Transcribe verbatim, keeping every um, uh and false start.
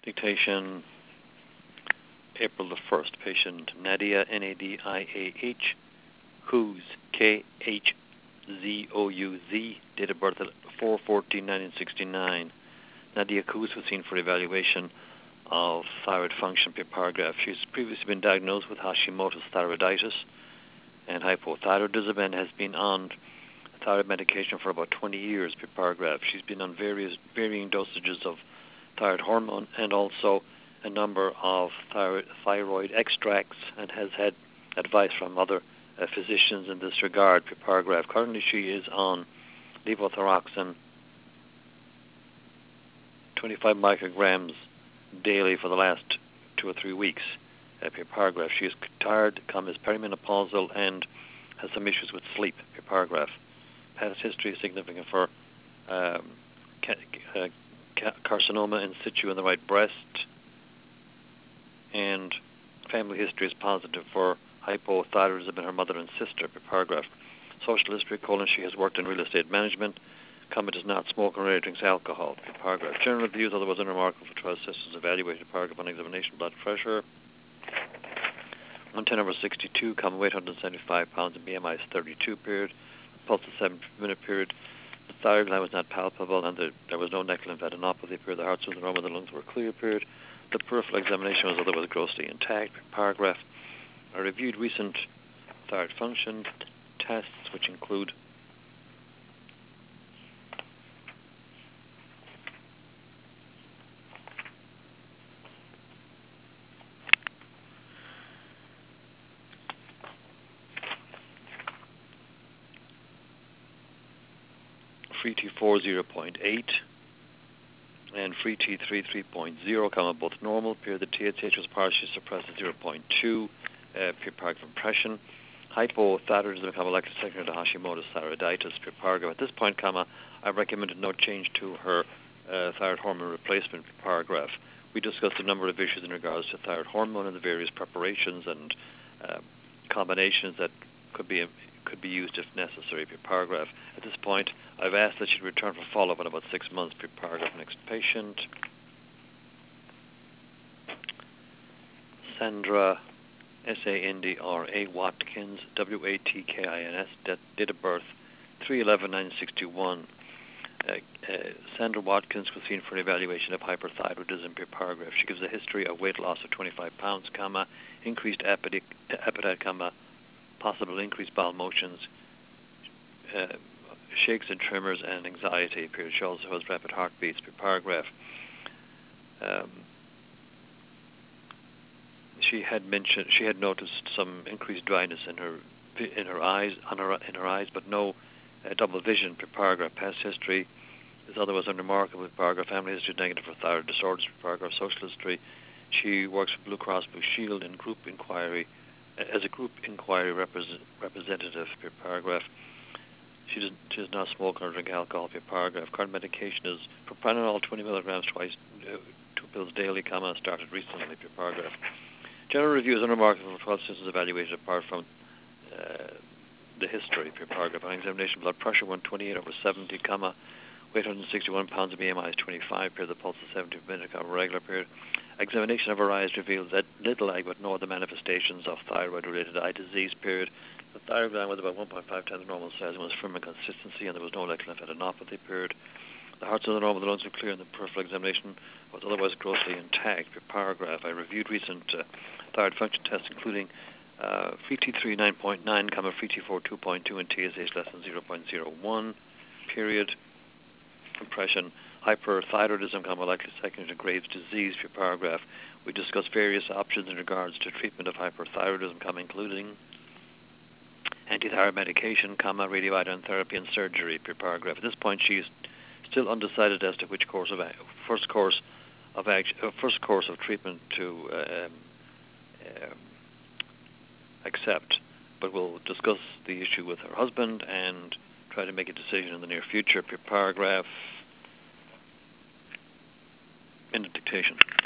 Dictation, April the first. Patient Nadia, N A D I A H, Khuz, K H Z O U Z, date of birth four fourteen nineteen sixty-nine. Nadia Khuz was seen for evaluation of thyroid function per paragraph. She's previously been diagnosed with Hashimoto's thyroiditis and hypothyroidism and has been on thyroid medication for about twenty years per paragraph. She's been on various varying dosages of thyroid hormone and also a number of thyroid, thyroid extracts and has had advice from other uh, physicians in this regard per paragraph. Currently she is on levothyroxine twenty-five micrograms daily for the last two or three weeks uh, per paragraph. She is tired, is perimenopausal, and has some issues with sleep per paragraph. Past history is significant for um, ca- uh, ca- carcinoma in situ in the right breast, and family history is positive for hypothyroidism in her mother and sister per paragraph. Social history, colon, she has worked in real estate management, comma, does not smoke or drinks alcohol per paragraph. General views, otherwise unremarkable for twelve systems evaluated paragraph on examination. Blood pressure one ten over sixty-two, comma, weight one hundred seventy-five pounds, and B M I is thirty-two period. Pulse is seven minute period. The thyroid gland was not palpable, and the, there was no neck lymphadenopathy period. The heart was normal, the lungs were clear period. The peripheral examination was otherwise grossly intact per paragraph. I reviewed recent thyroid function tests, which include free T four zero point eight and free T three three point zero, comma, both normal. Period. The T S H was partially suppressed at zero point two uh, per paragraph impression. Hypothyroidism, comma, likely secondary to Hashimoto's thyroiditis per paragraph. At this point, comma, I recommended no change to her uh, thyroid hormone replacement per paragraph. We discussed a number of issues in regards to thyroid hormone and the various preparations and uh, combinations that could be could be used if necessary per paragraph. At this point, I've asked that she return for follow-up in about six months per paragraph. Next patient, Sandra, S A N D R A, Watkins, W A T K I N S, date of birth three eleven nineteen sixty-one. Uh, uh, Sandra Watkins was seen for an evaluation of hyperthyroidism per paragraph. She gives a history of weight loss of twenty-five pounds, comma, increased appetite, appetite comma, possible increased bowel motions, uh, shakes and tremors, and anxiety. Period. She also has rapid heartbeats per paragraph. Um, she had mentioned she had noticed some increased dryness in her in her eyes on her in her eyes, but no uh, double vision per paragraph. Past history is otherwise unremarkable per paragraph. Family history negative for thyroid disorders per paragraph. Social history, she works for Blue Cross Blue Shield in group inquiry as a group inquiry represent, representative per paragraph. She does, she does not smoke or drink alcohol per paragraph. Current medication is propranolol twenty milligrams twice, uh, two pills daily, comma, started recently per paragraph. General review is unremarkable for twelve systems evaluated apart from uh, the history per paragraph. On examination, blood pressure one twenty-eight over seventy, comma, weight one hundred sixty-one pounds, and B M I is twenty-five period. The pulse is seventy per minute, comma, regular period. Examination of her eyes reveals that little eye but no other manifestations of thyroid-related eye disease, period. The thyroid gland was about one point five times normal size and was firm in consistency, and there was no like lymphadenopathy, period. The hearts are normal, the lungs were clear, and the peripheral examination was otherwise grossly intact per paragraph. I reviewed recent uh, thyroid function tests, including uh, free T three nine point nine, comma, free T four two point two, and T S H less than zero point zero one, period. Impression, hyperthyroidism, comma, likely secondary to Graves' disease per paragraph. We discussed various options in regards to treatment of hyperthyroidism, comma, including antithyroid medication, comma, radioiodine therapy, and surgery per paragraph. At this point, she is still undecided as to which course of a- first course of action, uh, first course of treatment to uh, um, um, accept. But we'll discuss the issue with her husband and try to make a decision in the near future per paragraph. In the dictation.